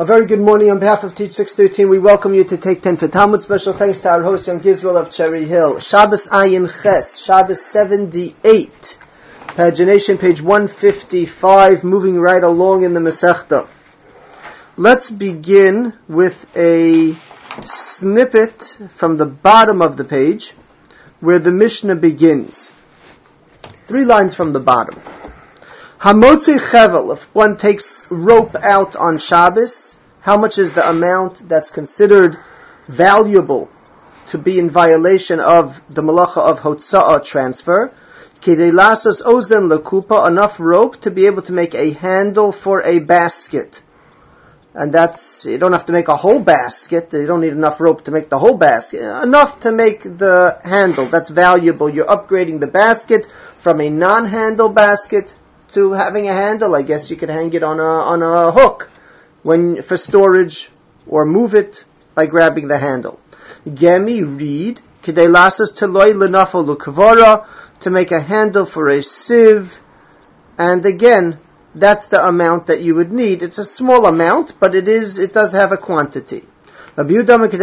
A very good morning on behalf of Teach 613. We welcome you to Take 10 for Talmud. Special thanks to our host, Young Israel of Cherry Hill. Shabbos Ayin Ches, Shabbos 78. Pagination, page 155, moving right along in the Masechta. Let's begin with a snippet from the bottom of the page, where the Mishnah begins. 3 lines from the bottom. Hamotzi chevel, if one takes rope out on Shabbos, how much is the amount that's considered valuable to be in violation of the malacha of hotza'ah transfer? Kidei lasos ozen lekupa, enough rope to be able to make a handle for a basket. And that's, you don't have to make a whole basket, you don't need enough rope to make the whole basket, enough to make the handle, that's valuable. You're upgrading the basket from a non-handle basket to having a handle. I guess you could hang it on a hook for storage, or move it by grabbing the handle. Gemi, reed, kidei lasas teloi lenafo lukavara, to make a handle for a sieve, and again, that's the amount that you would need. It's a small amount, but it does have a quantity. Rabbi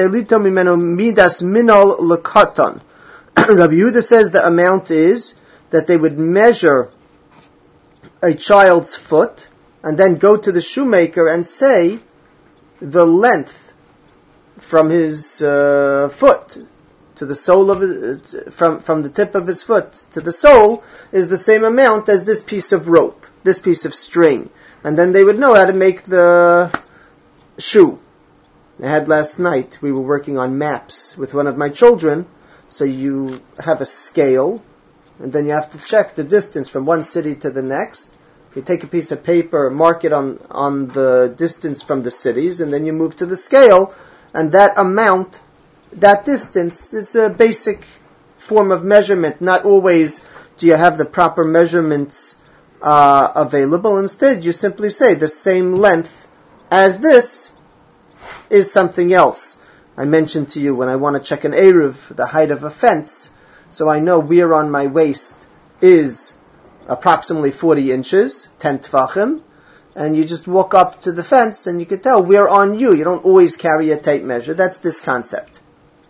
Yehuda says the amount is that they would measure a child's foot and then go to the shoemaker and say the length from his foot to the sole of his, from the tip of his foot to the sole is the same amount as this piece of rope, this piece of string, and then they would know how to make the shoe. I had last night, we were working on maps with one of my children, so you have a scale, and then you have to check the distance from one city to the next. You take a piece of paper, mark it on the distance from the cities, and then you move to the scale, and that amount, that distance, it's a basic form of measurement. Not always do you have the proper measurements available. Instead, you simply say the same length as this is something else. I mentioned to you when I want to check an eruv, the height of a fence, so I know where on my waist is approximately 40 inches, 10 tvachim, and you just walk up to the fence and you can tell where on you. You don't always carry a tape measure. That's this concept.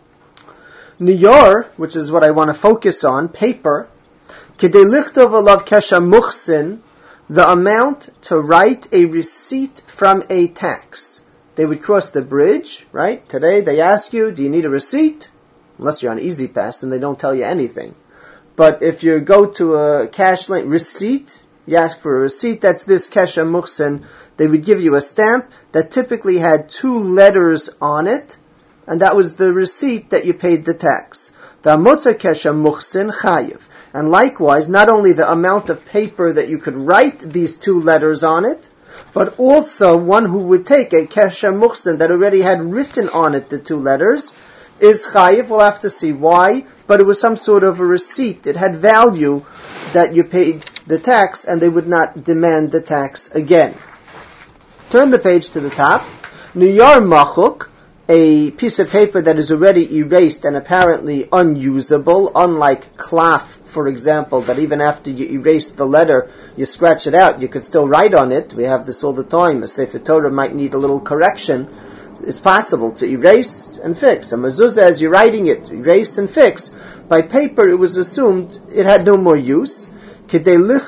Niyor, which is what I want to focus on, paper, kedei lichtov alav kesha muchsin, the amount to write a receipt from a tax. They would cross the bridge, right? Today they ask you, do you need a receipt? Unless you're on Easy Pass, then they don't tell you anything. But if you go to a cash lane, receipt, you ask for a receipt, that's this kesha muchsin, they would give you a stamp that typically had 2 letters on it, and that was the receipt that you paid the tax. The amotza kesha muchsin chayiv. And likewise, not only the amount of paper that you could write these 2 letters on it, but also one who would take a kesha muchsin that already had written on it the 2 letters, is chayiv. We'll have to see why, but it was some sort of a receipt. It had value that you paid the tax, and they would not demand the tax again. Turn the page to the top. Niyar machuk, a piece of paper that is already erased and apparently unusable, unlike klaf, for example, that even after you erase the letter, you scratch it out, you could still write on it. We have this all the time. A Sefer Torah might need a little correction. It's possible to erase and fix. A mezuzah, as you're writing it, erase and fix. By paper, it was assumed it had no more use. Its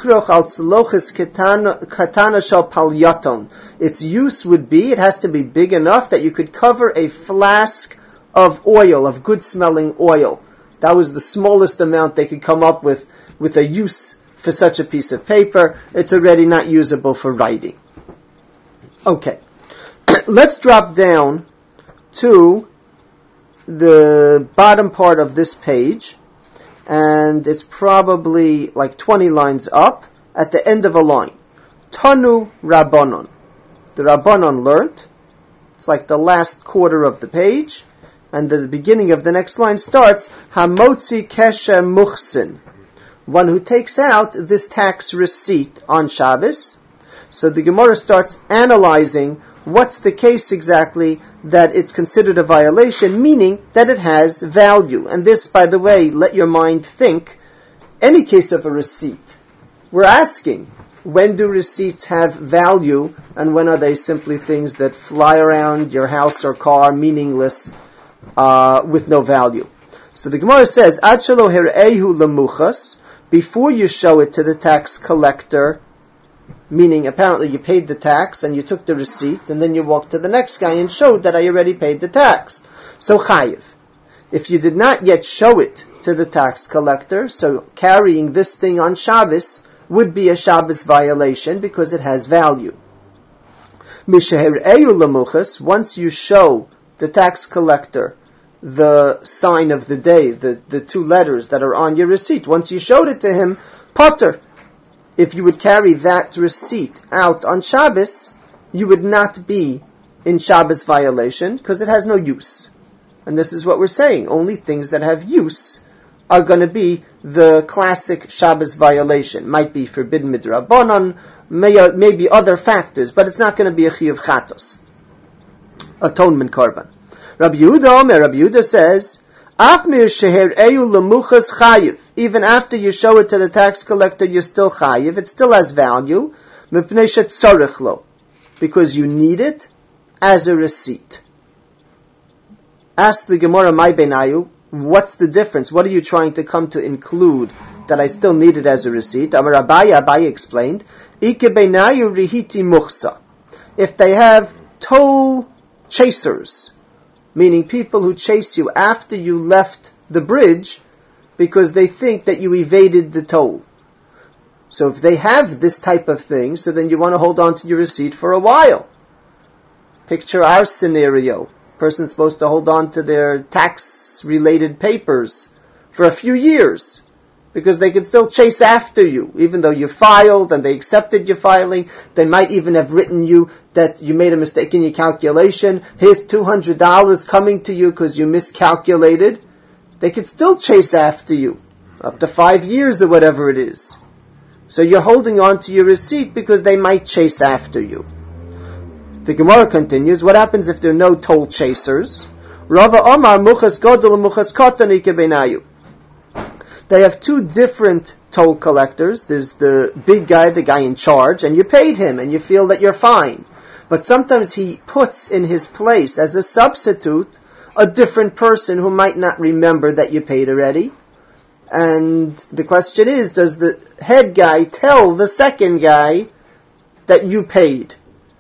use would be, it has to be big enough that you could cover a flask of oil, of good-smelling oil. That was the smallest amount they could come up with a use for such a piece of paper. It's already not usable for writing. Okay. Let's drop down to the bottom part of this page, and it's probably like 20 lines up at the end of a line. Tanu Rabbanon. The Rabbanon learnt. It's like the last quarter of the page, and the beginning of the next line starts, Hamotzi kesha muchsin. One who takes out this tax receipt on Shabbos. So the Gemara starts analyzing what's the case exactly that it's considered a violation, meaning that it has value. And this, by the way, let your mind think, any case of a receipt, we're asking, when do receipts have value, and when are they simply things that fly around your house or car, meaningless, with no value? So the Gemara says, Ad shelo hir'ehu lemuchas, before you show it to the tax collector, meaning apparently you paid the tax and you took the receipt, and then you walked to the next guy and showed that I already paid the tax. So chayiv. If you did not yet show it to the tax collector, so carrying this thing on Shabbos would be a Shabbos violation because it has value. Misheher'eyu lemuchas, once you show the tax collector the sign of the day, the two letters that are on your receipt, once you showed it to him, potter. If you would carry that receipt out on Shabbos, you would not be in Shabbos violation because it has no use. And this is what we're saying. Only things that have use are going to be the classic Shabbos violation. Might be forbidden midrabanan, maybe other factors, but it's not going to be a chiyuv chatos, atonement korban. Rabbi Yehuda says, even after you show it to the tax collector, you're still chayiv. It still has value, because you need it as a receipt. Ask the Gemara, my benayu, what's the difference? What are you trying to come to include that I still need it as a receipt? Amar Abaye explained, Ike benayu rihiti muchsa. If they have toll chasers, meaning people who chase you after you left the bridge because they think that you evaded the toll. So if they have this type of thing, so then you want to hold on to your receipt for a while. Picture our scenario. Person's supposed to hold on to their tax-related papers for a few years because they can still chase after you. Even though you filed and they accepted your filing, they might even have written you that you made a mistake in your calculation. Here's $200 coming to you because you miscalculated. They could still chase after you up to 5 years or whatever it is. So you're holding on to your receipt because they might chase after you. The Gemara continues, what happens if there are no toll chasers? Rava Omar muchas gadol and muchas katan ike benayu. They have two different toll collectors. There's the big guy, the guy in charge, and you paid him and you feel that you're fine. But sometimes he puts in his place as a substitute a different person who might not remember that you paid already. And the question is, does the head guy tell the second guy that you paid?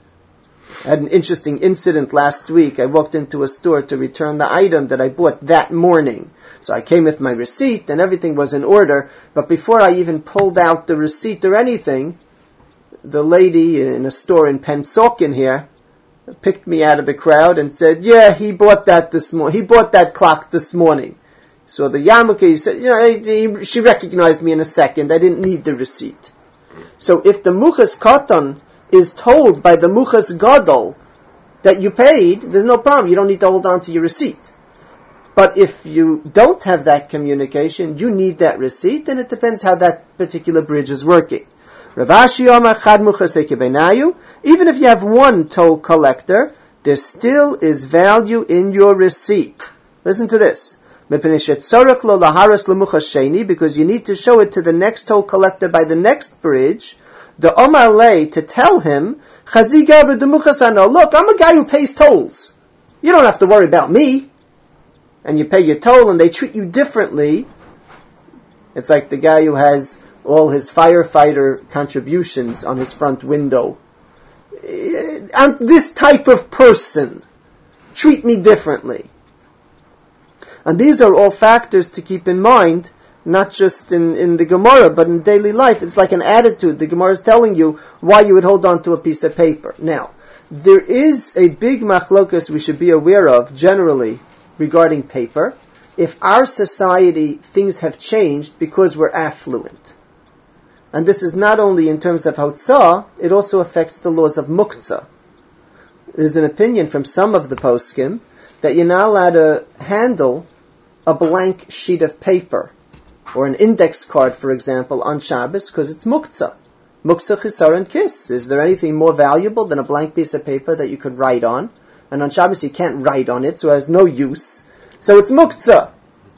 I had an interesting incident last week. I walked into a store to return the item that I bought that morning. So I came with my receipt and everything was in order. But before I even pulled out the receipt or anything, the lady in a store in Pennsauken here picked me out of the crowd and said, yeah, he bought that this morning. He bought that clock this morning. So the yarmulke, he said, she recognized me in a second. I didn't need the receipt. So if the muchas katan is told by the muchas gadol that you paid, there's no problem. You don't need to hold on to your receipt. But if you don't have that communication, you need that receipt, and it depends how that particular bridge is working. Ravashi Omar Chad muchas benayu. Even if you have one toll collector, there still is value in your receipt. Listen to this. Because you need to show it to the next toll collector by the next bridge. The Omar lay to tell him, look, I'm a guy who pays tolls. You don't have to worry about me. And you pay your toll and they treat you differently. It's like the guy who has all his firefighter contributions on his front window. I'm this type of person. Treat me differently. And these are all factors to keep in mind, not just in the Gemara, but in daily life. It's like an attitude. The Gemara is telling you why you would hold on to a piece of paper. Now, there is a big machlokas we should be aware of, generally, regarding paper. If our society, things have changed because we're affluent. And this is not only in terms of hotzah, it also affects the laws of muktzah. There's an opinion from some of the poskim that you're not allowed to handle a blank sheet of paper or an index card, for example, on Shabbos because it's muktzah. Muktzah chisar and kiss. Is there anything more valuable than a blank piece of paper that you could write on? And on Shabbos you can't write on it, so it has no use. So it's muktzah.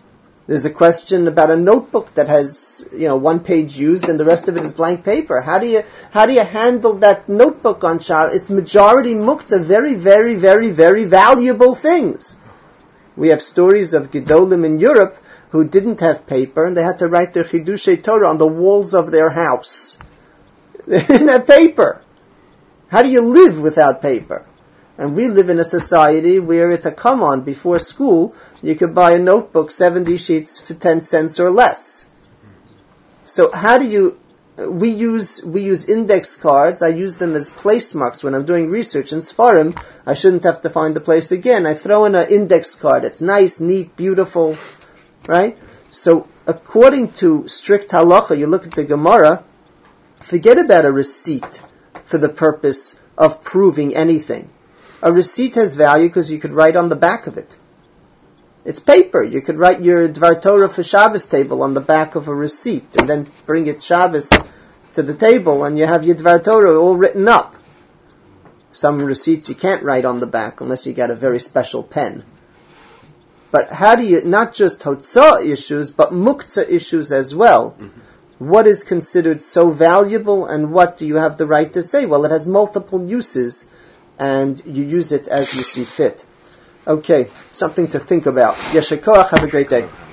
There's a question about a notebook that has, one page used and the rest of it is blank paper. How do you handle that notebook on Shabbos? It's majority muktzah, very, very, very, very valuable things. We have stories of Gedolim in Europe who didn't have paper and they had to write their Chidushei Torah on the walls of their house. They didn't have paper. How do you live without paper? And we live in a society where it's a come on before school, you could buy a notebook, 70 sheets for 10 cents or less. So how do you, we use index cards, I use them as place marks when I'm doing research in Sfarim, I shouldn't have to find the place again. I throw in an index card, it's nice, neat, beautiful, right? So according to strict halacha, you look at the Gemara, forget about a receipt for the purpose of proving anything. A receipt has value because you could write on the back of it. It's paper. You could write your Dvar Torah for Shabbos table on the back of a receipt and then bring it Shabbos to the table and you have your Dvar Torah all written up. Some receipts you can't write on the back unless you got a very special pen. But how do you, not just Hotzah issues, but Muktzah issues as well. Mm-hmm. What is considered so valuable and what do you have the right to say? Well, it has multiple uses and you use it as you see fit. Okay, something to think about. Yesher Koach, have a great day.